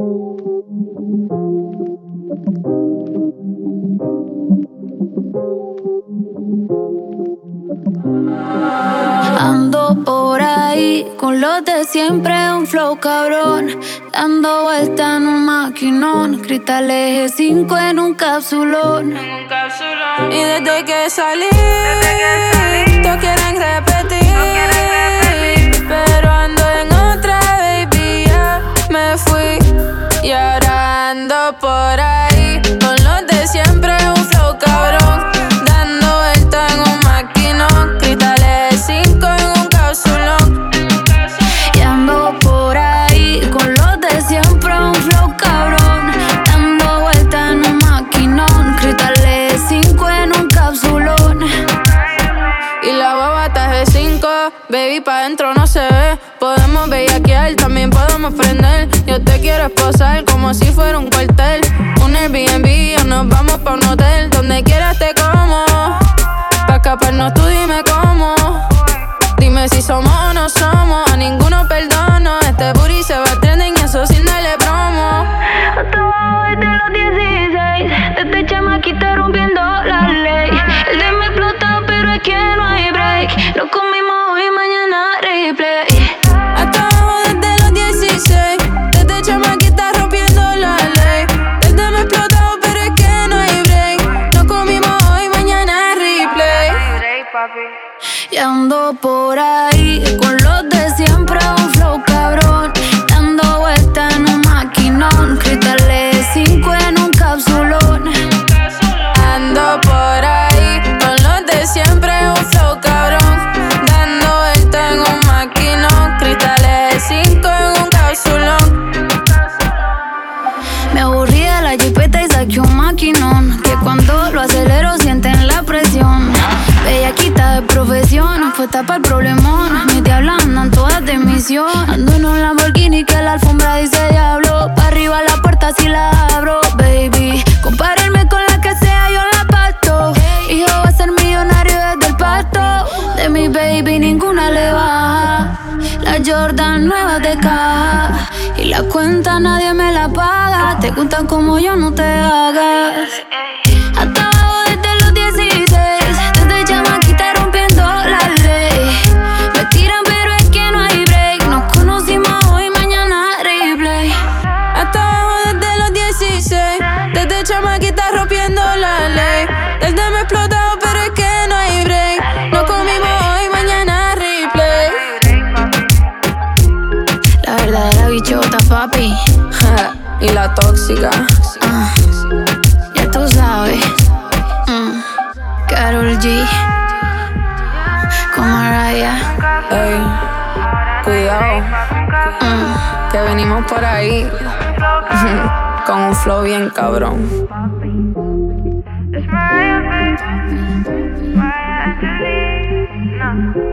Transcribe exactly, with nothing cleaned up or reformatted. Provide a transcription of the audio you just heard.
Ando por ahí con los de siempre, un flow cabrón, dando vuelta en un maquinón, cristales G cinco en un capsulón. Y desde que salí, todos quieren repetir, pero ando en otra, baby, ya me fui. Y ahora ando por ahí con los de siempre, un flow cabrón, dando vuelta en un maquinón, cristales cinco en un capsulón. Y ando por ahí con los de siempre, un flow cabrón, dando vuelta en un maquinón, cristales cinco en un capsulón. Y la baba está G cinco, baby, pa' dentro no se ve. Podemos bellaquear, también podemos prender. Yo te quiero esposar como si fuera un cuartel. Un Airbnb o nos vamos pa' un hotel. Donde quieras te como, pa' escaparnos tú dime cómo. Dime si somos o no somos, a ninguno perdono. Este booty se va trending y eso sin darle promo. Hasta abajo desde los dieciséis, desde chamaquita rompiendo la ley. El de me explota pero es que no hay break. Lo comimos hoy, mañana replay. Hasta abajo desde los dieciséis, desde chamaquita rompiendo la ley. El de me explotado pero es que no hay break. Nos comimos hoy, mañana replay. Y ando por ahí con los de siempre, un flow cabrón, dando vuelta en un maquinón, cristales cinco en un capsulón. Ando por ahí con los de siempre, un flow cabrón, dando vuelta en un maquinón, cristales cinco en un capsulón. Me aburrí de la jipeta y saqué un maquinón, que cuando lo acelero sienten la presión. Bellaquita de profesión, puesta para el problemón. Mis diablas andan todas de misión. Ando en un Lamborghini que la alfombra dice diablo. Pa' arriba la puerta si la abro, baby. Compárenme con la que sea, yo la pasto. Hijo va a ser millonario desde el pasto. De mi baby ninguna le baja. La Jordan nueva de caja. Y la cuenta nadie me la paga. Te gustan como yo, no te hagas. Hasta abajo desde los dieciséis, desde chamaquita rompiendo la ley. Me tiran pero es que no hay break. Nos conocimos hoy, mañana replay. Hasta abajo desde los dieciséis, desde chamaquita rompiendo la ley. Desde me explotado pero es que no hay break. Nos comimos hoy, mañana replay. La verdadera bichota, papi. Y la tóxica. Uh, ya tú sabes. Mm, Karol G con Mariah. Ey, cuidado, Mm. que venimos por ahí con un flow bien cabrón. It's Mariah, baby. Mariah Angelina.